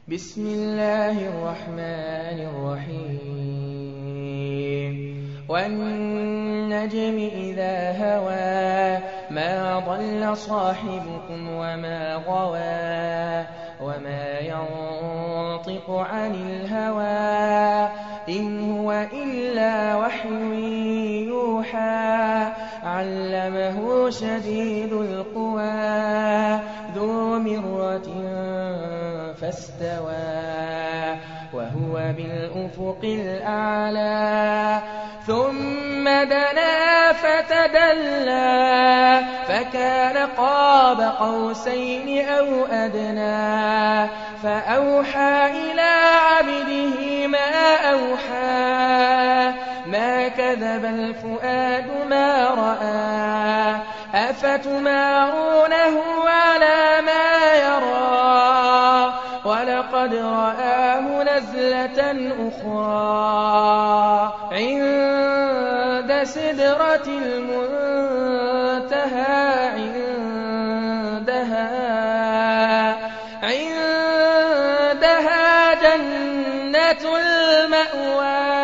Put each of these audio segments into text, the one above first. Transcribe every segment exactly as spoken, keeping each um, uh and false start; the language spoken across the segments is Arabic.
بسم الله الرحمن الرحيم والنجم إذا هوى ما ضل صاحبكم وما غوى وما ينطق عن الهوى إن هو إلا وحي يوحى علمه شديد القوى ذو مرة فاستوى وهو بالأفق الأعلى ثم دنا فتدلى فكان قاب قوسين أو أدنى فأوحى إلى عبده ما أوحى ما كذب الفؤاد ما رأى أفتمارونه على ما يرى ولقد رآه نزلة أخرى عند سدرة المنتهى عندها عندها جنة المأوى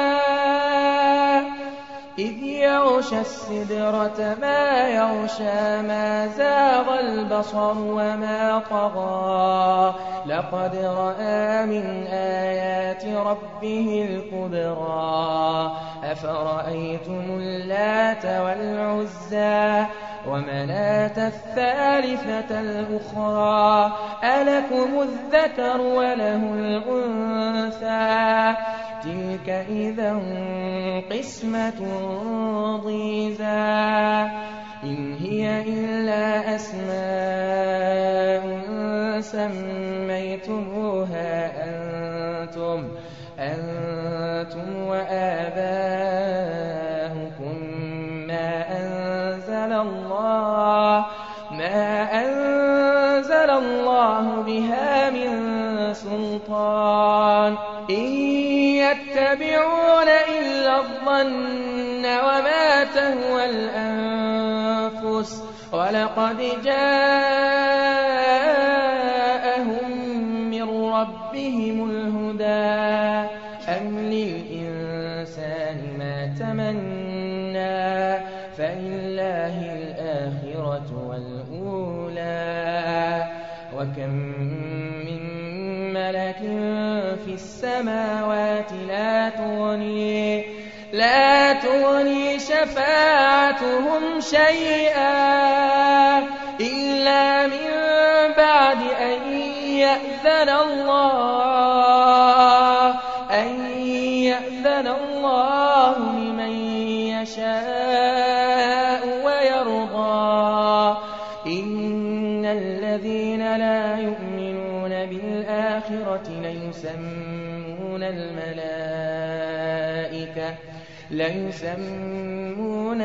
إذ يغشى السدرة ما يغشى ما زاغ البصر وما طغى لقد رأى من آيات ربه الكبرى أفرأيتم اللات والعزى ومناة الثالثة الأخرى ألكم الذكر وله الأنثى تلك إذا قسمة ضيزى إن هي إلا أسماء سميتموها أنتم أنتم وآباؤكم ما أنزل الله ما أنزل الله بها من سلطان إن يتبعون إلا الظن وما تهوى الأنفس ولقد جاءهم من ربهم الهدى أم للإنسان ما تمنى فلله الآخرة والأولى وكم من ملك في السماوات لا تغني لا تغني شفاعتهم شيئا إلا من بعد أن يأذن الله أن يأذن الله لمن يشاء ويرضى إن الذين لا يؤمنون بالآخرة ليسمون الملائكة ليسمون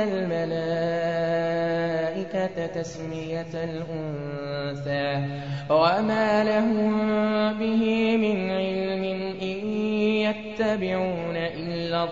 الملائكة تسمية الأنثى وما لهم به من علم إن يتبعون إلا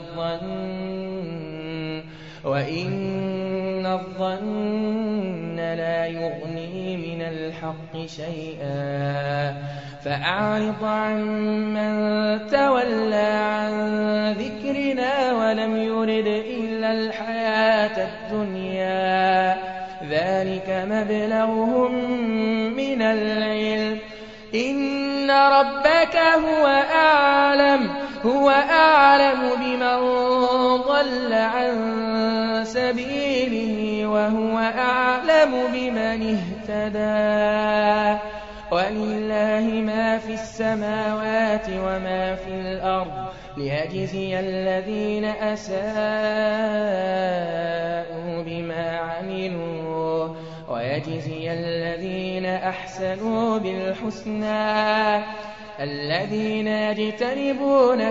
الظن وإن الظن لا يغني من الحق شيئا فأعرض عن من تولى عن ذكرنا ولم يرد إلا الحياة الدنيا ذلك مبلغهم من العلم إن ربك هو أعلم هو أعلم بمن ضل عن سبيله وهو أعلم بمن اهتدى ولله ما في السماوات وما في الأرض ليجزي الذين أساءوا بما عملوا ويجزي الذين أحسنوا بالحسنى الذين يجتنبون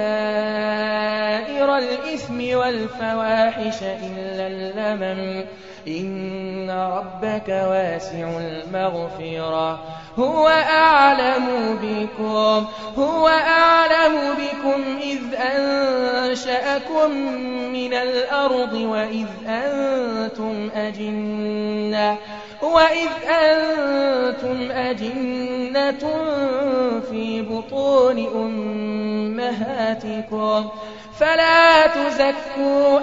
كبائر الإثم والفواحش إلا اللمم إن ربك واسع المغفرة هو أعلم بكم هو أعلم بكم إذ أنشأكم من الأرض وإذ أنتم أجنة وإذ أنتم أجنة في بطون بطون أمهاتكم فلا تزكوا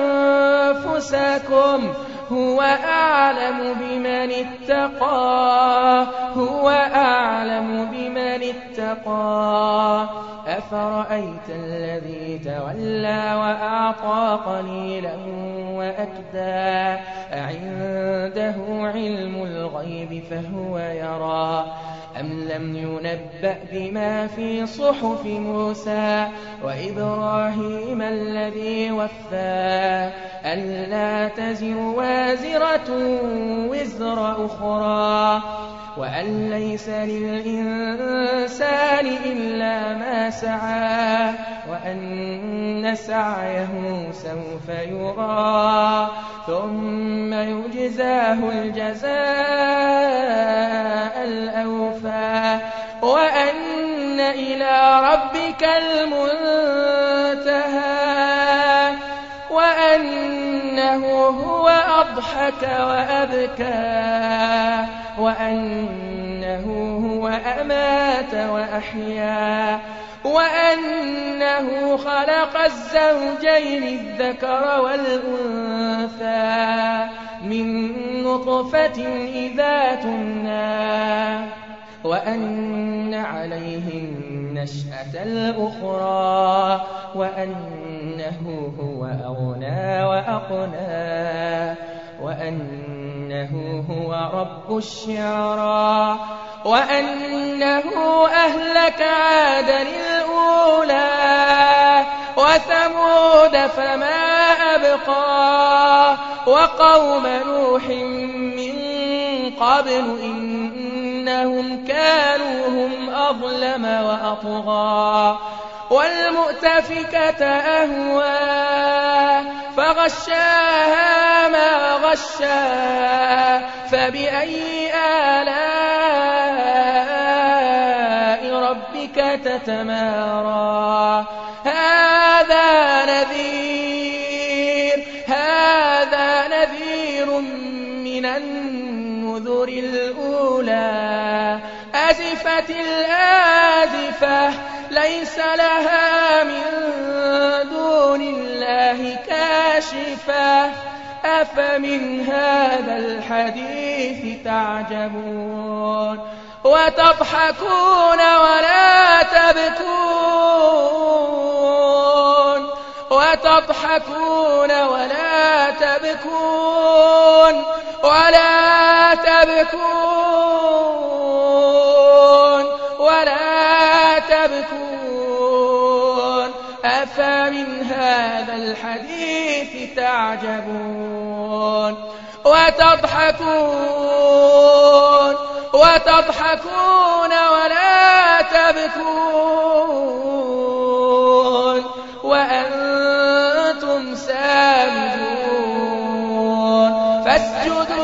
أنفسكم هو أعلم بمن اتقى هو أعلم بمن اتقى أفرأيت الذي تولى وأعطى قليلا وأكدى أعنده علم الغيب فهو يرى أم لم ينبأ بما في صحف موسى وإبراهيم الذي وفى ألا تزر وازرة وزر أخرى وأن ليس للإنسان إلا ما سعى وأن سعيه سوف يرى ثم يجزاه الجزاء الأوفى وأن إلى ربك المنتهى وأنه هو أضحك وأبكى وأنه هو أمات وأحيا وأنه خلق الزوجين الذكر والأنثى من نطفة إذا تمنى وأن عليه النشأة الأخرى وأنه هو أغنى وأقنى وأنه هو رب الشعرى وأنه أهلك عادا الأولى وثمود فما أبقى وقوم نوح من قبل إنهم كانوا هم أظلم وأطغى والمؤتفكة أهوى فغشاها ما غشى فبأي آلاء ربك تتمارى هذا نذير هذا نذير من النذر الأولى أزفت الآزفة ليس لها من دون الله كاشفة أفمن هذا الحديث تعجبون وتضحكون ولا تبكون وتضحكون ولا تبكون ولا تبكون ولا تبكون أفمن هذا الحديث تعجبون وتضحكون وتضحكون ولا تبكون وأنتم سامدون فاسجدوا